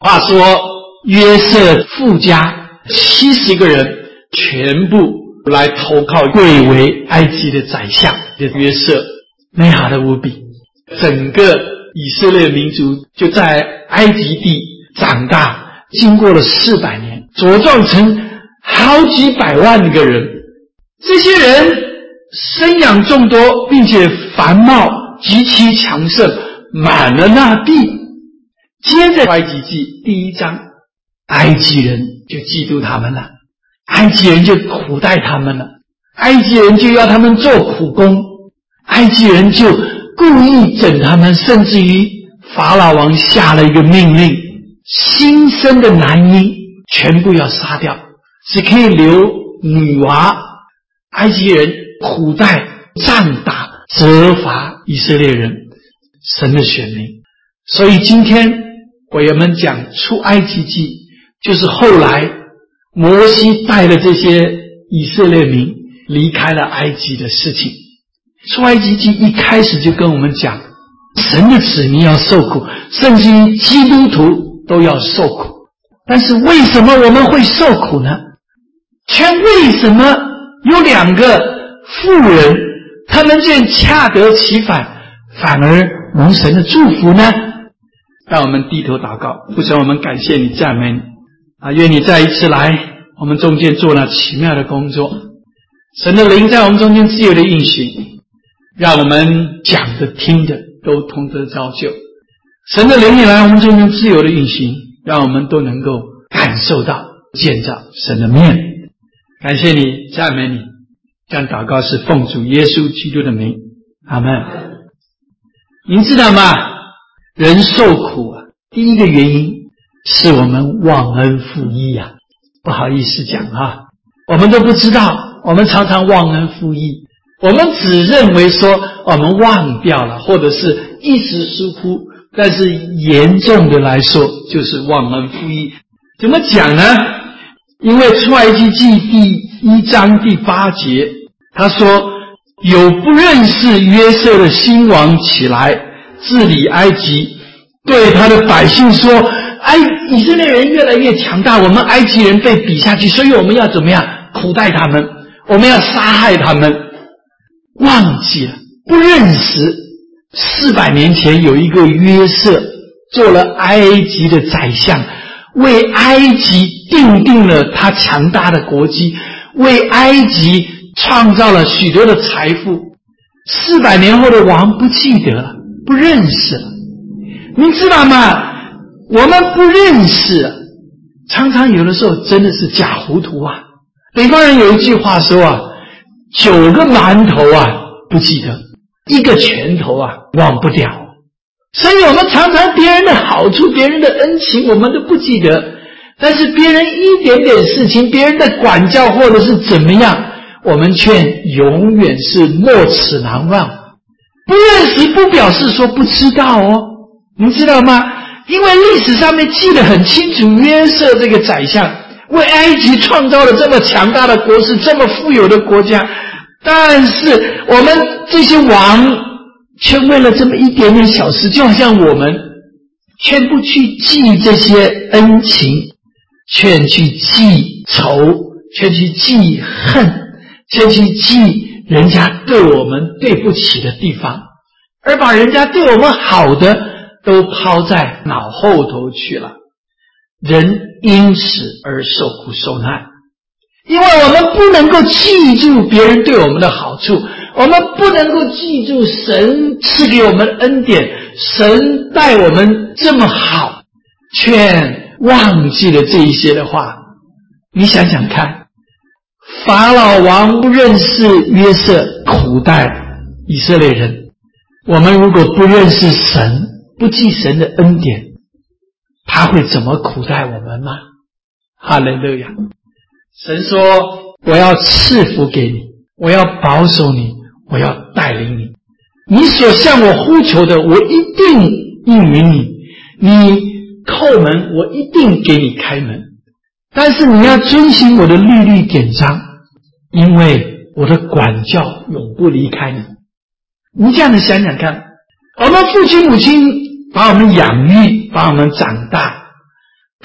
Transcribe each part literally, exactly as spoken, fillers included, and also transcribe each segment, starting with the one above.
话说约瑟父家七十个人全部来投靠贵为埃及的宰相的约瑟，美好的无比。整个以色列民族就在埃及地长大，经过了四百年，茁壮成好几百万个人。这些人生养众多，并且繁茂极其强盛，满了那地。接着埃及记第一章，埃及人就嫉妒他们了，埃及人就苦待他们了，埃及人就要他们做苦工，埃及人就故意整他们，甚至于法老王下了一个命令，新生的男婴全部要杀掉，只可以留女娃。埃及人苦待、杖打、责罚以色列人，神的选民。所以今天我们讲出埃及记，就是后来摩西带了这些以色列民离开了埃及的事情。出埃及记一开始就跟我们讲，神的子民要受苦，甚至于基督徒都要受苦。但是为什么我们会受苦呢？却为什么有两个妇人，他们竟恰得其反，反而蒙神的祝福呢？让我们低头祷告。父神，我们感谢你，赞美你啊！愿你再一次来我们中间做那奇妙的工作。神的灵在我们中间自由的运行，让我们讲的听的都同得造就。神的灵也来我们中间自由的运行，让我们都能够感受到见到神的面。感谢你，赞美你。这样祷告是奉主耶稣基督的名，阿们。您知道吗？人受苦啊，第一个原因是我们忘恩负义啊。不好意思讲啊，我们都不知道，我们常常忘恩负义，我们只认为说我们忘掉了，或者是一时疏忽，但是严重的来说就是忘恩负义。怎么讲呢？因为出埃及记第一章第八节，他说有不认识约瑟的新王起来治理埃及，对他的百姓说，埃以色列人越来越强大，我们埃及人被比下去，所以我们要怎么样苦待他们，我们要杀害他们。忘记了，不认识四百年前有一个约瑟做了埃及的宰相，为埃及奠定了他强大的国基，为埃及创造了许多的财富。四百年后的王不记得了，不认识了。您知道吗？我们不认识，常常有的时候真的是假糊涂啊。北方人有一句话说啊，九个馒头啊不记得，一个拳头啊忘不掉。所以我们常常别人的好处，别人的恩情我们都不记得，但是别人一点点事情，别人的管教或者是怎么样，我们却永远是没齿难忘。不认识不表示说不知道哦，您知道吗？因为历史上面记得很清楚，约瑟这个宰相为埃及创造了这么强大的国势，这么富有的国家，但是我们这些王却为了这么一点点小事，就好像我们却不去记这些恩情，却去记仇，却去记恨，却去记人家对我们对不起的地方，而把人家对我们好的都抛在脑后头去了。人因此而受苦受难，因为我们不能够记住别人对我们的好处，我们不能够记住神赐给我们恩典，神待我们这么好，却忘记了这一些的话。你想想看，法老王不认识约瑟，苦待以色列人。我们如果不认识神，不记神的恩典，他会怎么苦待我们吗？哈利路亚！神说，我要赐福给你，我要保守你，我要带领你，你所向我呼求的，我一定应允你，你叩门，我一定给你开门。但是你要遵行我的律例典章，因为我的管教永不离开你。你这样的想想看，我们父亲母亲把我们养育，把我们长大，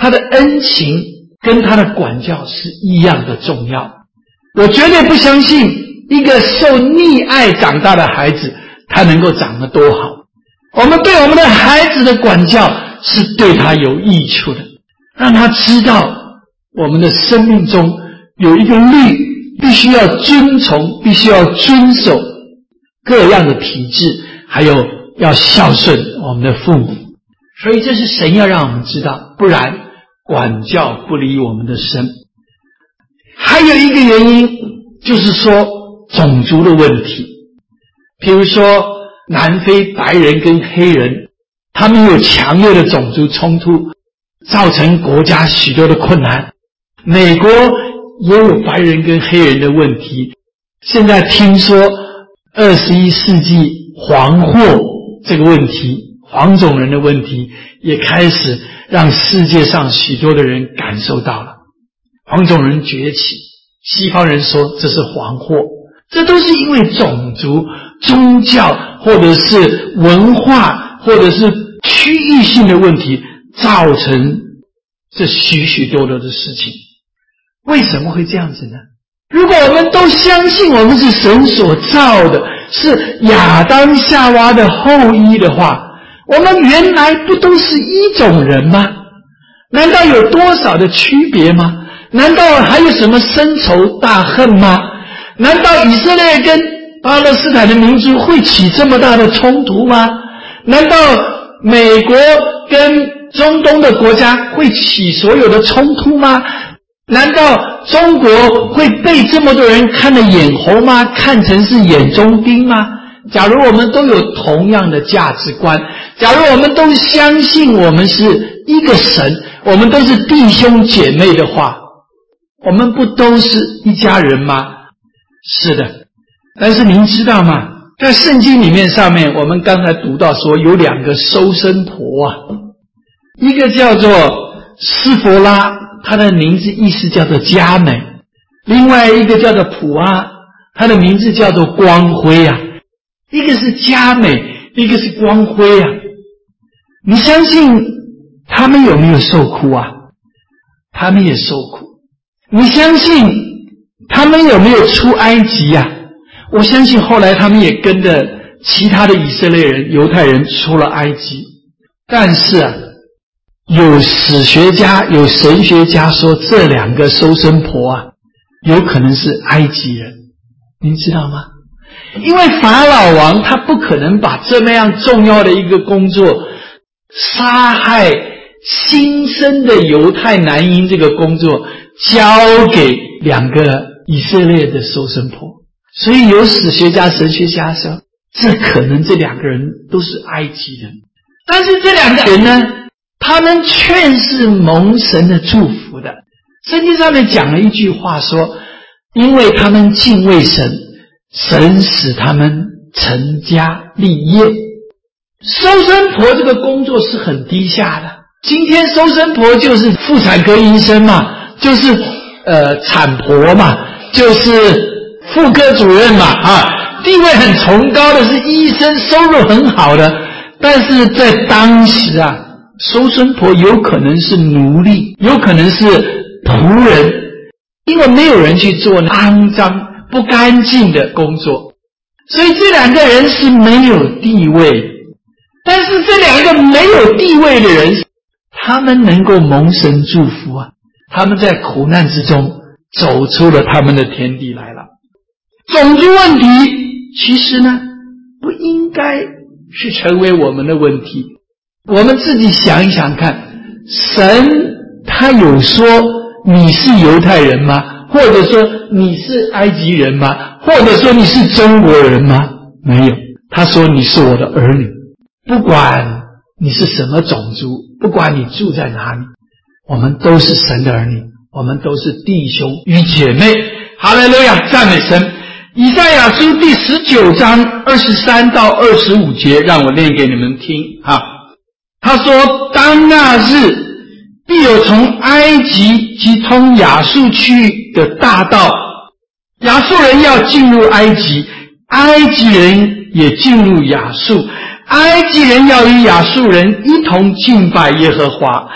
他的恩情跟他的管教是一样的重要。我绝对不相信一个受溺爱长大的孩子他能够长得多好。我们对我们的孩子的管教是对他有益处的，让他知道我们的生命中有一个律，必须要遵从，必须要遵守各样的体制，还有要孝顺我们的父母。所以这是神要让我们知道，不然管教不离我们的身。还有一个原因就是说种族的问题，比如说南非白人跟黑人，他们有强烈的种族冲突，造成国家许多的困难。美国也有白人跟黑人的问题，现在听说二十一世纪黄祸这个问题，黄种人的问题也开始让世界上许多的人感受到了，黄种人崛起，西方人说这是黄祸，这都是因为种族、宗教或者是文化或者是区域性的问题造成这许许多多的事情。为什么会这样子呢？如果我们都相信我们是神所造的，是亚当夏娃的后裔的话，我们原来不都是一种人吗？难道有多少的区别吗？难道还有什么深仇大恨吗？难道以色列跟巴勒斯坦的民族会起这么大的冲突吗？难道美国跟中东的国家会起所有的冲突吗？难道中国会被这么多人看得眼红吗？看成是眼中钉吗？假如我们都有同样的价值观，假如我们都相信我们是一个神，我们都是弟兄姐妹的话，我们不都是一家人吗？是的。但是您知道吗？在圣经里面上面，我们刚才读到说有两个收生婆啊，一个叫做斯佛拉，他的名字意思叫做佳美；另外一个叫做普阿，他的名字叫做光辉啊。一个是佳美，一个是光辉啊。你相信他们有没有受苦啊？他们也受苦。你相信他们有没有出埃及啊？我相信后来他们也跟着其他的以色列人、犹太人出了埃及。但是啊，有史学家、有神学家说这两个收生婆啊，有可能是埃及人，您知道吗？因为法老王他不可能把这么样重要的一个工作，杀害新生的犹太男婴这个工作交给两个以色列的收生婆。所以有史学家、神学家说，这可能这两个人都是埃及人。但是这两个人呢，他们却是蒙神的祝福的。圣经上面讲了一句话说，因为他们敬畏神，神使他们成家立业。收生婆这个工作是很低下的，今天收生婆就是妇产科医生嘛，就是呃产婆嘛，就是妇科主任嘛，啊，地位很崇高的是医生，收入很好的。但是在当时啊，收生婆有可能是奴隶，有可能是仆人，因为没有人去做肮脏不干净的工作，所以这两个人是没有地位。但是这两个没有地位的人，他们能够蒙神祝福啊，他们在苦难之中走出了他们的天地来了。种族问题其实呢，不应该去成为我们的问题。我们自己想一想看，神他有说你是犹太人吗？或者说你是埃及人吗？或者说你是中国人吗？没有，他说你是我的儿女，不管你是什么种族，不管你住在哪里，我们都是神的儿女，我们都是弟兄与姐妹。哈利路亚，赞美神。以赛亚书第十九章二十三到二十五节，让我念给你们听哈。他说，当那日必有从埃及及通亚述去的大道，亚述人要进入埃及，埃及人也进入亚述，埃及人要与亚述人一同敬拜耶和华。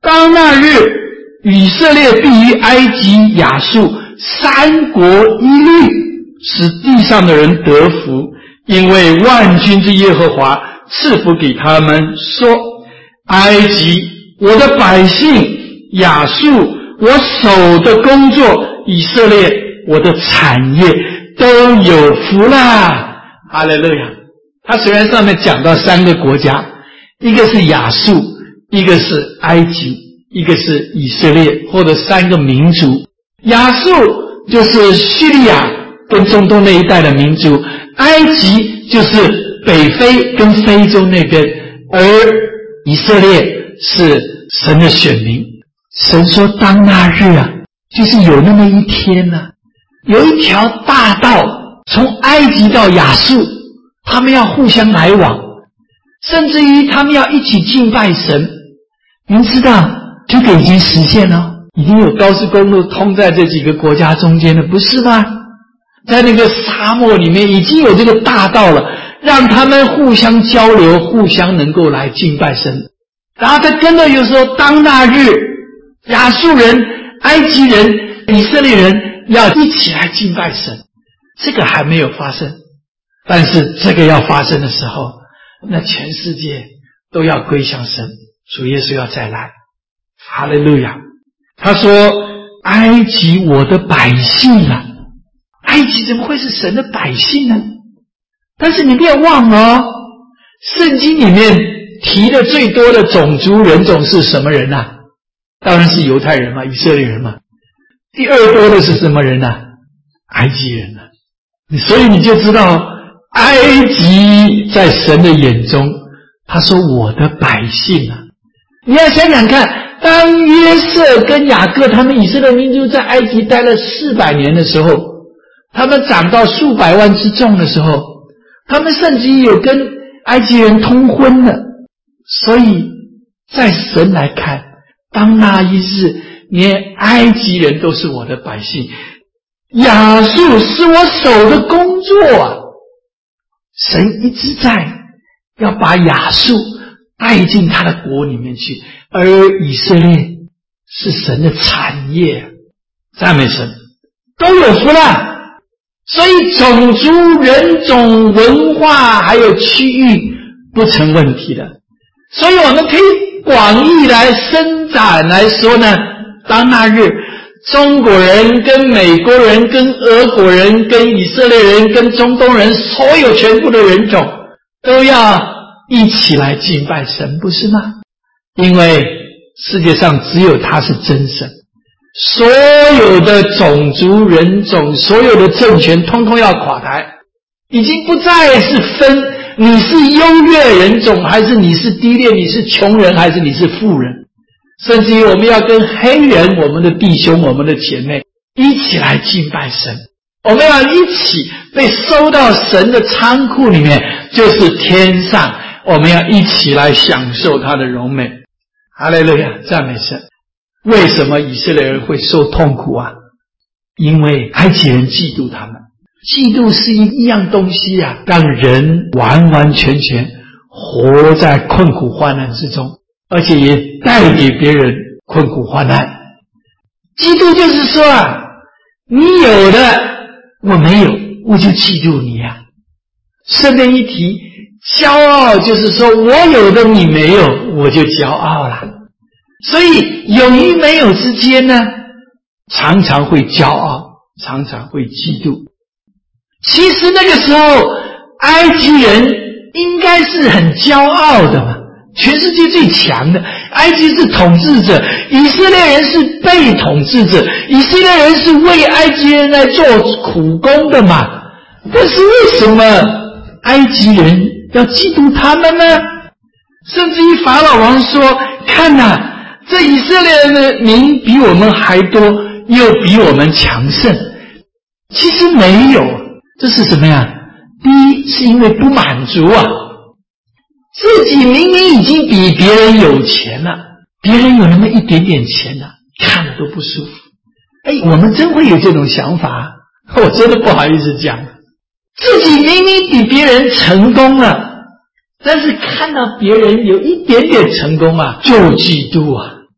当那日，以色列必于埃及、亚述三国一律，使地上的人得福，因为万军之耶和华赐福给他们，说：埃及，我的百姓；亚述，我手的工作；以色列，我的产业，都有福啦！哈利路亚！他虽然上面讲到三个国家，一个是亚述，一个是埃及，一个是以色列，或者三个民族。亚述就是叙利亚跟中东那一带的民族，埃及就是北非跟非洲那边，而以色列是神的选民。神说当那日啊，就是有那么一天呢、啊，有一条大道从埃及到亚述，他们要互相来往，甚至于他们要一起敬拜神。您知道这个已经实现了，已经有高速公路通在这几个国家中间了，不是吗？在那个沙漠里面已经有这个大道了，让他们互相交流，互相能够来敬拜神。然后他跟着有时候当那日，亚述人、埃及人、以色列人要一起来敬拜神。这个还没有发生，但是这个要发生的时候，那全世界都要归向神，主耶稣要再来。哈利路亚！他说：埃及我的百姓啊，埃及怎么会是神的百姓呢？但是你不要忘了哦，圣经里面提的最多的种族人种是什么人啊？当然是犹太人嘛，以色列人嘛。第二多的是什么人啊？埃及人啊。所以你就知道，埃及在神的眼中，他说我的百姓啊。你要想想看，当约瑟跟雅各他们以色列民族在埃及待了四百年的时候，他们长到数百万之众的时候，他们甚至有跟埃及人通婚了。所以在神来看，当那一日，连埃及人都是我的百姓，亚述是我手的工作啊！神一直在要把亚述带进他的国里面去，而以色列是神的产业，赞美神，都有福了。所以种族、人种、文化还有区域不成问题的。所以我们可以广义来伸展来说呢，当那日中国人跟美国人跟俄国人跟以色列人跟中东人，所有全部的人种都要一起来敬拜神，不是吗？因为世界上只有他是真神，所有的种族人种，所有的政权通通要垮台，已经不再是分你是优越人种还是你是低劣，你是穷人还是你是富人，甚至于我们要跟黑人，我们的弟兄我们的姐妹一起来敬拜神，我们要一起被收到神的仓库里面，就是天上，我们要一起来享受他的荣美。哈利路亚，赞美神。为什么以色列人会受痛苦啊？因为埃及人嫉妒他们。嫉妒是一样东西啊，让人完完全全活在困苦患难之中，而且也带给别人困苦患难。嫉妒就是说啊，你有的我没有，我就嫉妒你啊。顺便一提，骄傲就是说我有的你没有，我就骄傲了。所以有与没有之间呢，常常会骄傲，常常会嫉妒。其实那个时候埃及人应该是很骄傲的嘛，全世界最强的，埃及是统治者，以色列人是被统治者，以色列人是为埃及人来做苦工的嘛。但是为什么埃及人要嫉妒他们呢？甚至于法老王说，看哪、啊，这以色列人的民比我们还多，又比我们强盛。其实没有，这是什么呀？第一是因为不满足啊，自己明明已经比别人有钱了，别人有那么一点点钱了、啊，看了都不舒服。哎，我们真会有这种想法，我真的不好意思讲，自己明明比别人成功了，但是看到别人有一点点成功啊，就嫉妒啊。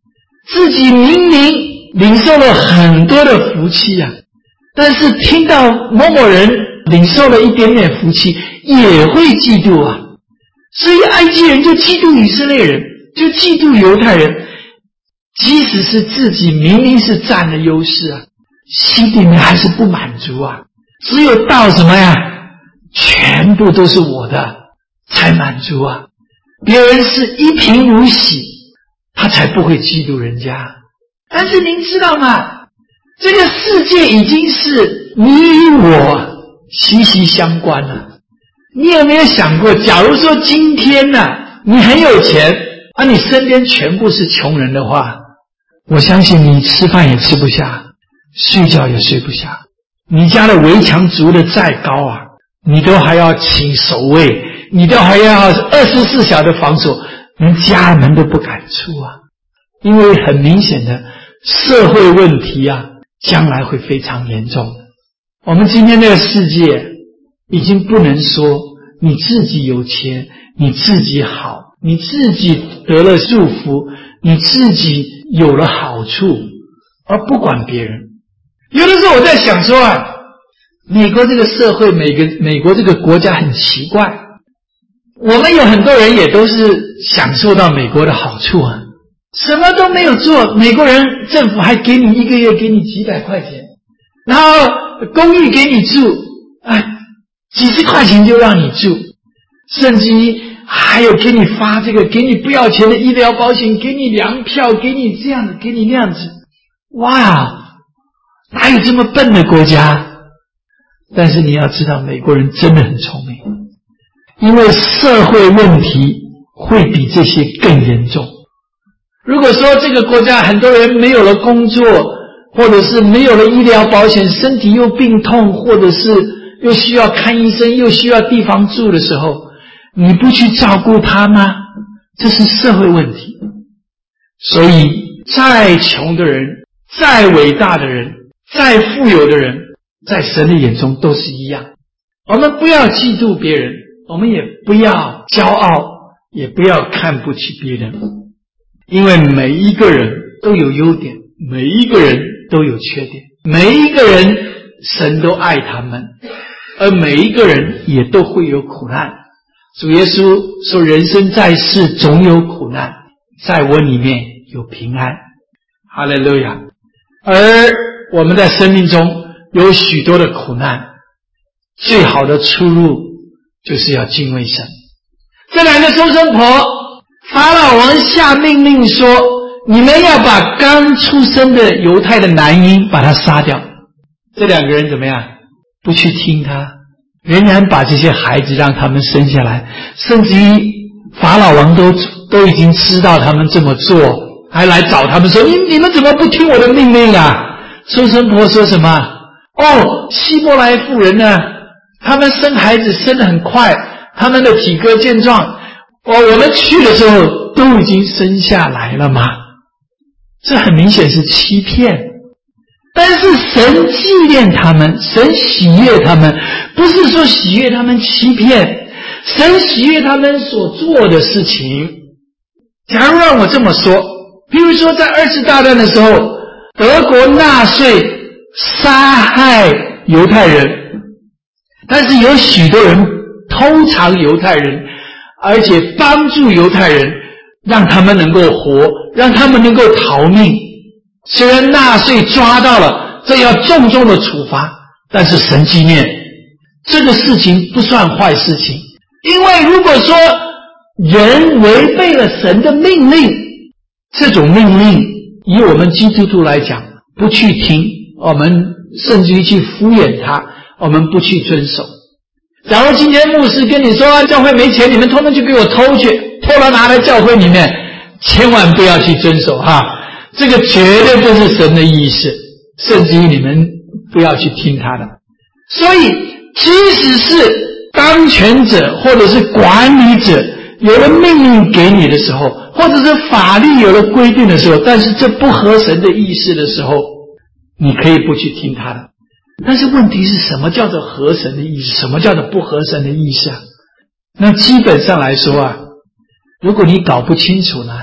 自己明明领受了很多的福气啊，但是听到某某人领受了一点点福气，也会嫉妒啊。所以埃及人就嫉妒以色列人，就嫉妒犹太人，即使是自己明明是占了优势啊，心里面还是不满足啊。只有到什么呀，全部都是我的才满足啊。别人是一贫如洗，他才不会嫉妒人家。但是您知道吗？这个世界已经是你与我息息相关了。你有没有想过，假如说今天呢、啊，你很有钱，而、啊、你身边全部是穷人的话，我相信你吃饭也吃不下，睡觉也睡不下。你家的围墙筑得再高啊，你都还要请守卫，你都还要二十四小时防守，连家门都不敢出啊。因为很明显的社会问题啊，将来会非常严重。我们今天这个世界已经不能说你自己有钱，你自己好，你自己得了祝福，你自己有了好处，而不管别人。有的时候我在想说啊，美国这个社会，美个美国这个国家很奇怪，我们有很多人也都是享受到美国的好处啊，什么都没有做，美国人政府还给你一个月给你几百块钱，然后公寓给你住，哎，几十块钱就让你住，甚至于还有给你发这个给你不要钱的医疗保险，给你粮票，给你这样子，给你那样子。哇，哪有这么笨的国家？但是你要知道，美国人真的很聪明，因为社会问题会比这些更严重。如果说这个国家很多人没有了工作，或者是没有了医疗保险，身体又病痛，或者是又需要看医生，又需要地方住的时候，你不去照顾他吗？这是社会问题。所以再穷的人，再伟大的人，再富有的人，在神的眼中都是一样。我们不要嫉妒别人，我们也不要骄傲，也不要看不起别人，因为每一个人都有优点，每一个人都有缺点，每一个人神都爱他们，而每一个人也都会有苦难。主耶稣说，人生在世总有苦难，在我里面有平安。哈利路亚。而我们在生命中有许多的苦难，最好的出路就是要敬畏神。这两个收生婆，法老王下命令说，你们要把刚出生的犹太的男婴把他杀掉。这两个人怎么样？不去听他，仍然把这些孩子让他们生下来，甚至于法老王都都已经知道他们这么做，还来找他们说，你你们怎么不听我的命令啊？收生婆说什么？哦，希伯来妇人呢，他们生孩子生得很快，他们的体格健壮，哦，我们去的时候都已经生下来了吗？这很明显是欺骗。但是神纪念他们，神喜悦他们，不是说喜悦他们欺骗，神喜悦他们所做的事情。假如让我这么说，譬如说在二次大战的时候，德国纳粹杀害犹太人，但是有许多人偷藏犹太人，而且帮助犹太人，让他们能够活，让他们能够逃命。虽然纳粹抓到了，这要重重的处罚，但是神纪念这个事情不算坏事情。因为如果说人违背了神的命令，这种命令以我们基督徒来讲，不去听，我们甚至于去敷衍他，我们不去遵守。假如今天牧师跟你说，教会没钱，你们通通去给我偷去，偷了拿来教会里面，千万不要去遵守哈，这个绝对不是神的意思，甚至于你们不要去听他的。所以即使是当权者或者是管理者有了命令给你的时候，或者是法律有了规定的时候，但是这不合神的意思的时候，你可以不去听他的。但是问题是什么叫做合神的意思，什么叫做不合神的意思啊？那基本上来说啊，如果你搞不清楚呢，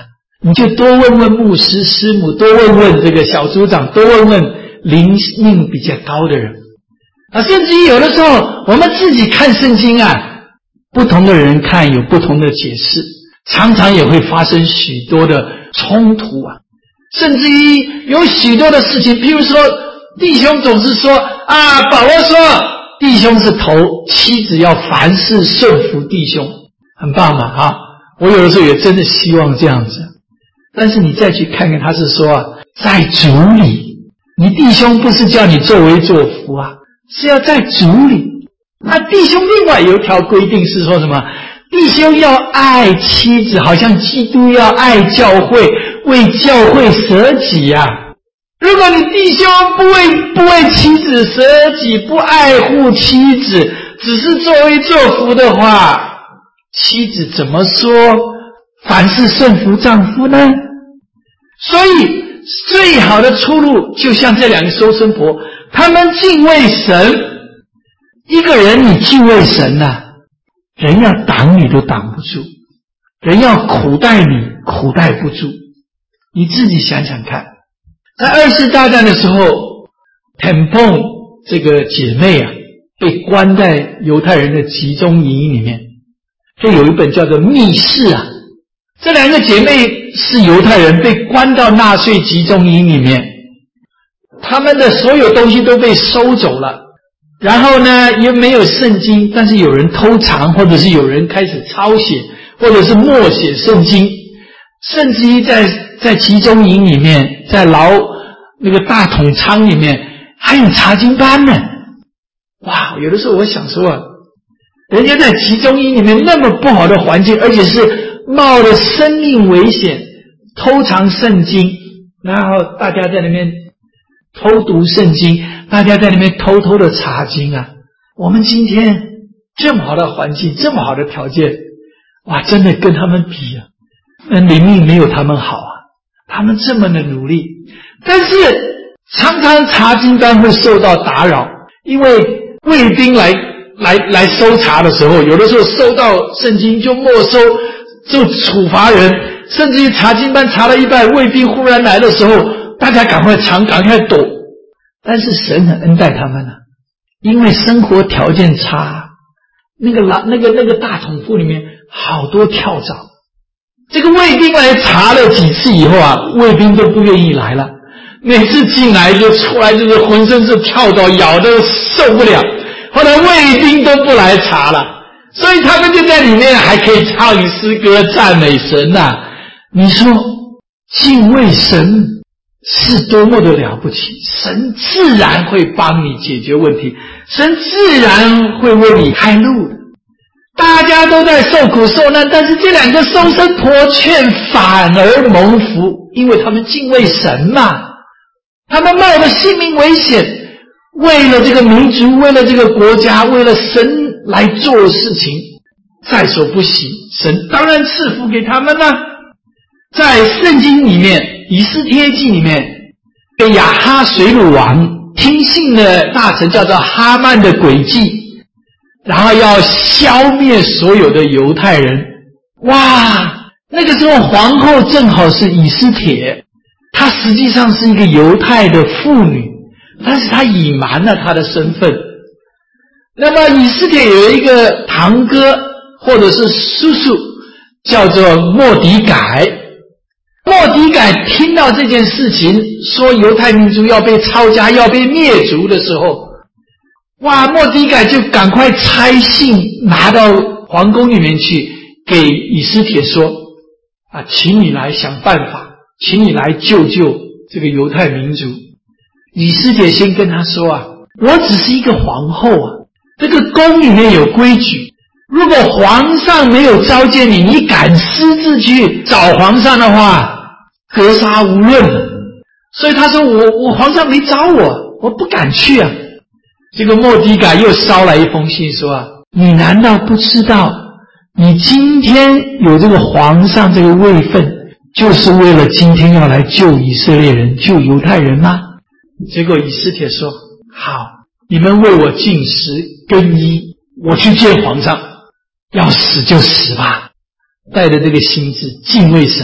你就多问问牧师师母，多问问这个小组长，多问问灵命比较高的人啊。甚至于有的时候我们自己看圣经啊，不同的人看有不同的解释，常常也会发生许多的冲突啊。甚至于有许多的事情，譬如说弟兄总是说啊，保罗说弟兄是头，妻子要凡事顺服弟兄，很棒嘛啊！我有的时候也真的希望这样子，但是你再去看看，他是说啊，在主里，你弟兄不是叫你作威作福啊，是要在主里。那弟兄另外有一条规定是说什么？弟兄要爱妻子，好像基督要爱教会，为教会舍己啊。如果你弟兄不为不为妻子舍己，不爱护妻子，只是作威作福的话，妻子怎么说凡事顺服丈夫呢？所以最好的出路就像这两个收生婆，他们敬畏神。一个人你敬畏神啊，人要挡你都挡不住，人要苦待你苦待不住。你自己想想看，在二次大战的时候，田凤这个姐妹啊，被关在犹太人的集中营里面。这有一本叫做《密室》啊，这两个姐妹是犹太人，被关到纳粹集中营里面，他们的所有东西都被收走了。然后呢，又没有圣经，但是有人偷藏，或者是有人开始抄写，或者是默写圣经，甚至于在在集中营里面，在牢那个大统仓里面还有查经班呢。哇，有的时候我想说啊，人家在集中营里面那么不好的环境，而且是冒着生命危险偷藏圣经，然后大家在那边偷读圣经，大家在那边偷偷的查经啊。我们今天这么好的环境，这么好的条件，哇，真的跟他们比啊，那灵命没有他们好啊。他们这么的努力，但是常常查经班会受到打扰，因为卫兵来来来搜查的时候，有的时候收到圣经就没收，就处罚人，甚至于查经班查了一半，卫兵忽然来的时候，大家赶快藏，赶快躲。但是神很恩待他们啊，因为生活条件差，那个那个那个大统府里面好多跳蚤。这个卫兵来查了几次以后啊，卫兵都不愿意来了，每次进来就出来就是浑身是跳蚤，咬得受不了。后来卫兵都不来查了，所以他们就在里面还可以唱诗歌赞美神啊。你说敬畏神是多么的了不起，神自然会帮你解决问题，神自然会为你开路的。大家都在受苦受难，但是这两个收生婆却反而蒙福，因为他们敬畏神嘛，他们冒着性命危险，为了这个民族，为了这个国家，为了神来做事情，在所不惜，神当然赐福给他们了。在圣经里面，以斯帖记里面，被亚哈水鲁王听信了大臣叫做哈曼的诡计，然后要消灭所有的犹太人。哇，那个时候皇后正好是以斯帖，她实际上是一个犹太的妇女，但是她隐瞒了她的身份。那么以斯帖有一个堂哥或者是叔叔叫做末底改，末底改听到这件事情，说犹太民族要被抄家，要被灭族的时候，哇，末底改就赶快差信拿到皇宫里面去，给以斯帖说啊，请你来想办法，请你来救救这个犹太民族。以斯帖先跟他说啊，我只是一个皇后啊，这个宫里面有规矩，如果皇上没有召见你，你敢私自去找皇上的话，格杀无论。所以他说我我皇上没找我，我不敢去啊。这个末底改又捎来一封信说啊，你难道不知道你今天有这个皇上这个位分，就是为了今天要来救以色列人，救犹太人吗？结果以斯帖说，好，你们为我禁食更衣，我去见皇上，要死就死吧。带着这个心志敬畏神，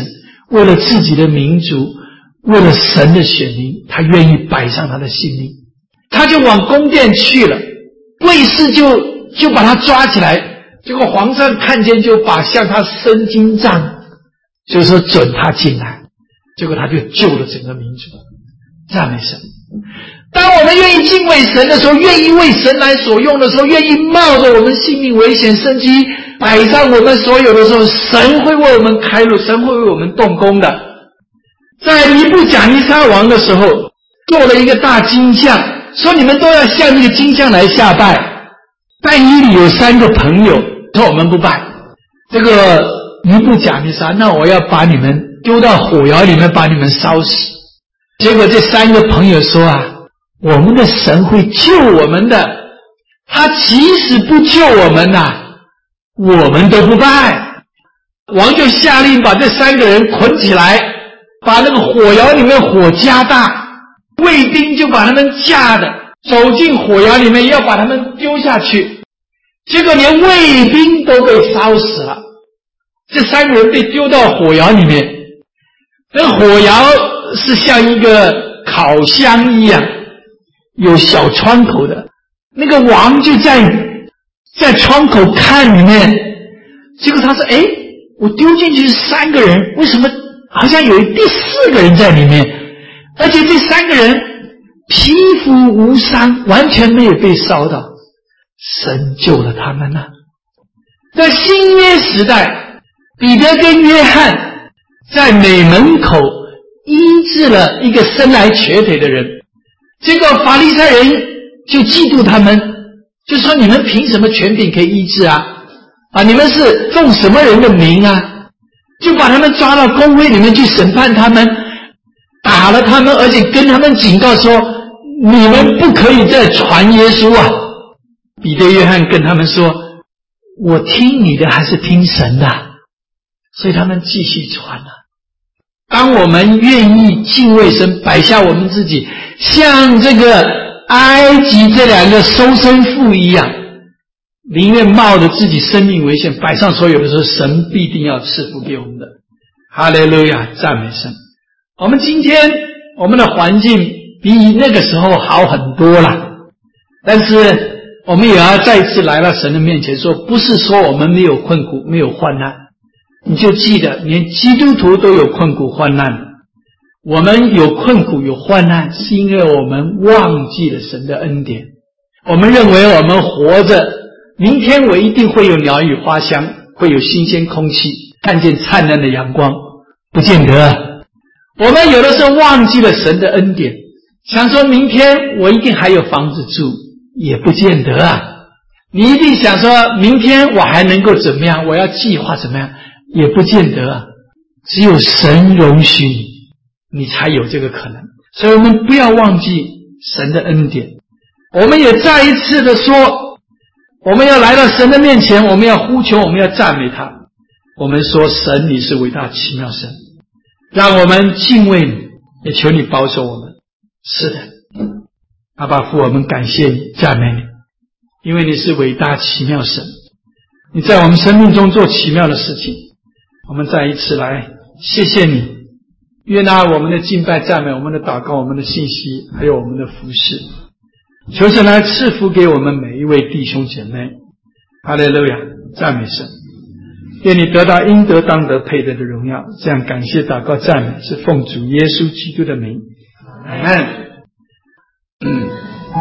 为了自己的民族，为了神的选民，他愿意摆上他的性命，他就往宫殿去了。卫士就就把他抓起来，结果皇上看见就把向他伸金杖，就说准他进来，结果他就救了整个民族。赞美神！当我们愿意敬畏神的时候，愿意为神来所用的时候，愿意冒着我们性命危险，甚至摆上我们所有的时候，神会为我们开路，神会为我们动工的。在尼布甲尼撒王的时候，做了一个大金像，说你们都要向这个金像来下拜。但以理有三个朋友说我们不拜这个尼布甲尼撒，那我要把你们丢到火窑里面，把你们烧死。结果这三个朋友说啊，我们的神会救我们的，他即使不救我们啊，我们都不拜。王就下令把这三个人捆起来，把那个火窑里面火加大，卫兵就把他们架的走进火窑里面，要把他们丢下去。结果连卫兵都被烧死了，这三个人被丢到火窑里面。那个火窑是像一个烤箱一样，有小窗口的。那个王就在在窗口看里面，结果他说：“哎，我丢进去三个人，为什么好像有第四个人在里面？而且这三个人皮肤无伤，完全没有被烧到。神救了他们啊！”在新约时代，彼得跟约翰在美门口医治了一个生来瘸腿的人，结果法利赛人就嫉妒他们，就说你们凭什么权柄可以医治啊？啊，你们是奉什么人的名啊？就把他们抓到公会里面去审判他们，打了他们，而且跟他们警告说，你们不可以再传耶稣啊！彼得约翰跟他们说，我听你的还是听神的？所以他们继续传了。当我们愿意敬畏神，摆下我们自己，像这个埃及这两个收生妇一样，宁愿冒着自己生命危险摆上所有的时候，神必定要赐福给我们的。哈利路亚，赞美神！我们今天我们的环境比那个时候好很多了，但是我们也要再次来到神的面前说，不是说我们没有困苦没有患难，你就记得连基督徒都有困苦患难。我们有困苦有患难，是因为我们忘记了神的恩典。我们认为我们活着，明天我一定会有鸟语花香，会有新鲜空气，看见灿烂的阳光，不见得。我们有的时候忘记了神的恩典，想说明天我一定还有房子住，也不见得啊。你一定想说明天我还能够怎么样，我要计划怎么样，也不见得啊。只有神容许你，你才有这个可能。所以我们不要忘记神的恩典。我们也再一次的说，我们要来到神的面前，我们要呼求，我们要赞美他。我们说，神你是伟大奇妙神，让我们敬畏你，也求你保守我们。是的，阿爸父，我们感谢你，赞美你，因为你是伟大奇妙神，你在我们生命中做奇妙的事情。我们再一次来谢谢你，悦纳我们的敬拜赞美，我们的祷告，我们的信息，还有我们的服事。求神来赐福给我们每一位弟兄姐妹。哈利路亚，赞美神！愿你得到应得当得配得的荣耀。这样感谢祷告赞美是奉主耶稣基督的名，阿们。嗯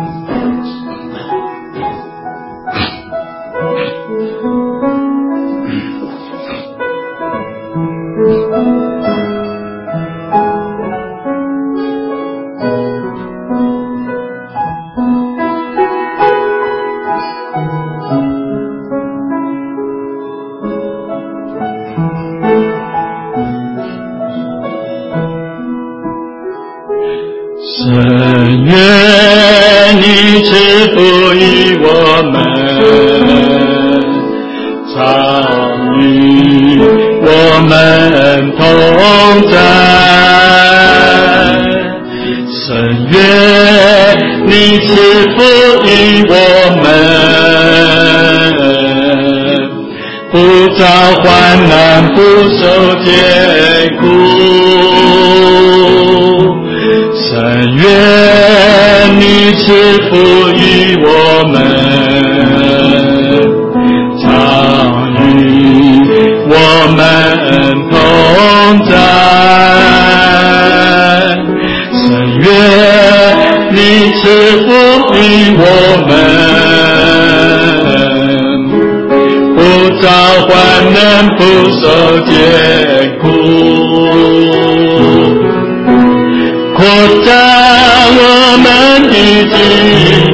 神愿你赐福于我们，常与我们同在。神愿你赐福于我们，不遭患难，不受艰苦。神愿你赐福于我们，常与我们同在。神愿你赐福于我们，不遭患难，不受艰苦。扩展我们的境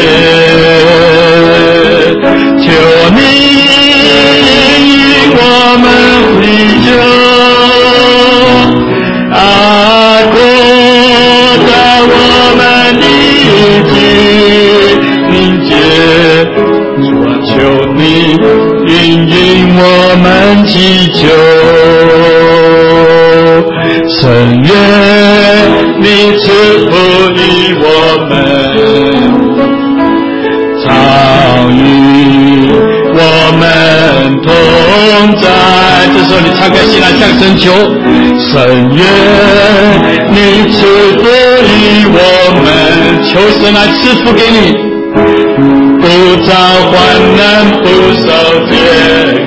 界，求你引我们回救，啊，扩展我们的境界，主啊，求你引领我们祈求。神愿你赐福于我们，常与我们同在。这时候你敞开心来向神求，神愿你赐福于我们，求神来赐福给你，不遭患难，不受艰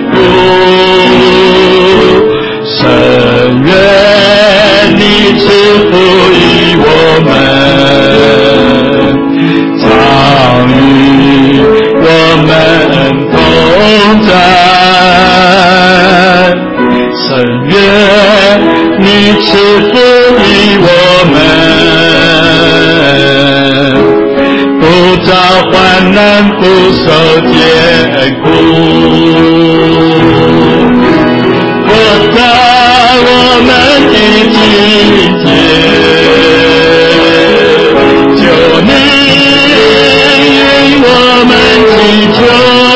苦。神愿你赐福于我们，常与我们同在。神愿你赐福于我们，不遭患难，不受艰苦。扩大我们的境界，求你引我们祈求，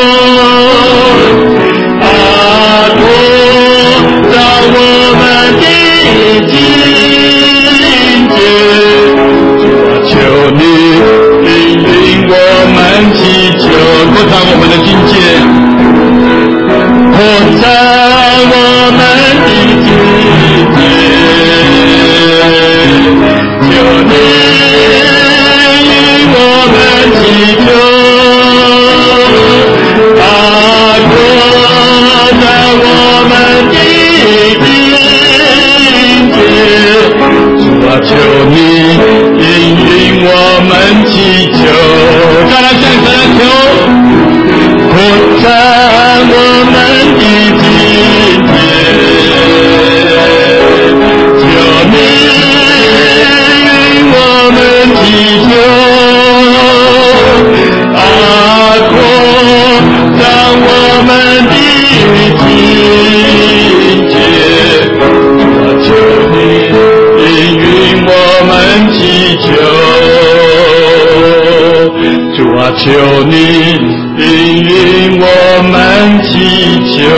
啊，扩大我们的境界，主啊，求你引领我们祈求，扩大我们的境界，扩大我们的境界，求你引我们祈求，啊，扩大我们的境界，主啊，求你引领我们祈求。再来向神求，扩大我们的境界，求你引我们祈求，啊，扩大我们的境界，主啊，求你引领我们祈求，主啊，求你引领我们祈求。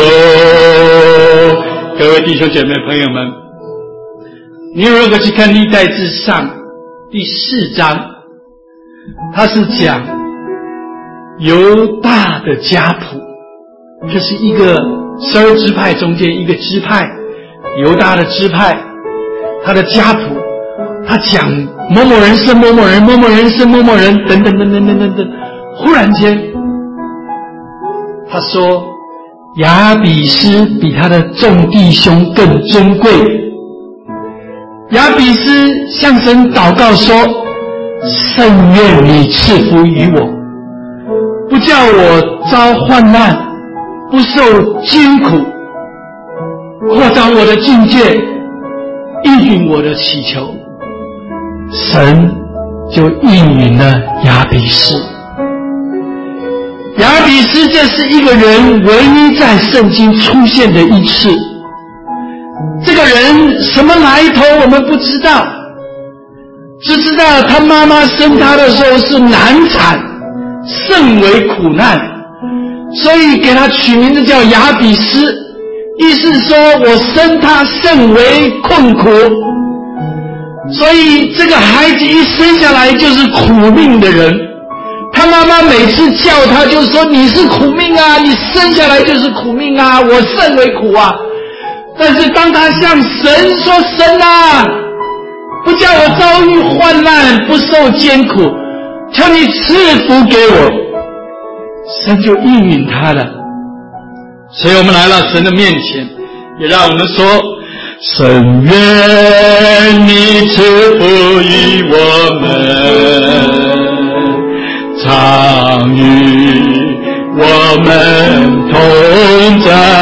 各位弟兄姐妹朋友们，你如果去看历代志上第四章，它是讲犹大的家谱，就是一个十二支派中间一个支派，犹大的支派，他的家谱，他讲某某人是某某人，某某人是某某人，等等等等等等等。忽然间，他说亚比斯比他的众弟兄更尊贵。亚比斯向神祷告说，甚愿你赐福于我，不叫我遭患难，不受艰苦，扩张我的境界，应允我的祈求。神就应允了亚比斯。亚比斯这是一个人唯一在圣经出现的一次，这个人什么来头我们不知道，只知道他妈妈生他的时候是难产，甚为苦难，所以给他取名字叫亚比斯，意思说我生他甚为困苦，所以这个孩子一生下来就是苦命的人，他他妈妈每次叫他就说你是苦命啊，你生下来就是苦命啊，我甚为苦啊。但是当他向神说，神啊，不叫我遭遇患难，不受艰苦，求你赐福给我，神就应允他了。所以我们来到神的面前，也让我们说，神愿你赐福于我们，常与我们同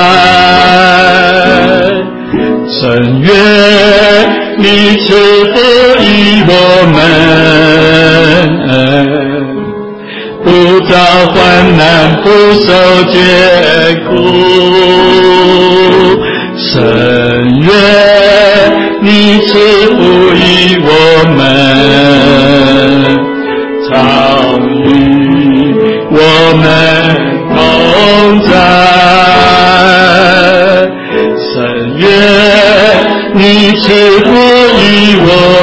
在。神愿你赐福于我们，不遭患难，不受艰苦。神愿你赐福于我们，常与我们同在。神愿你赐福于我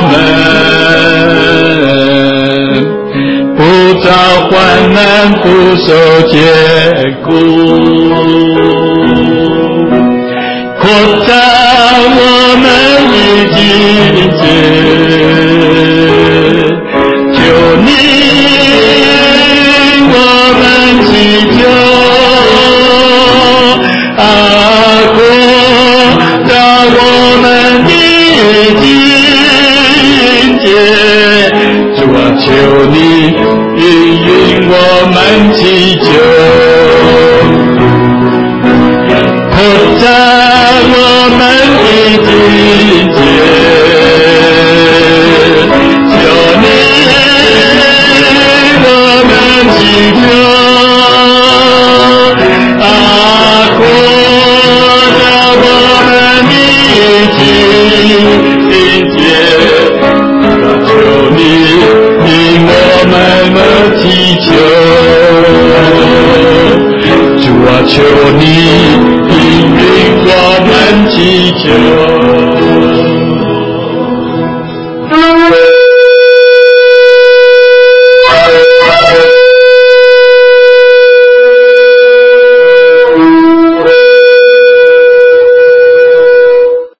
们，不遭患难，不受艰苦，扩张我们的境界，求你我们祈求，啊，扩张我们的境界，主啊，求你应允我们祈求，扩张我们的境界，求你我们祈求，啊，扩张我们的境界，求你应我们的祈求，主啊，求你应允我们祈求。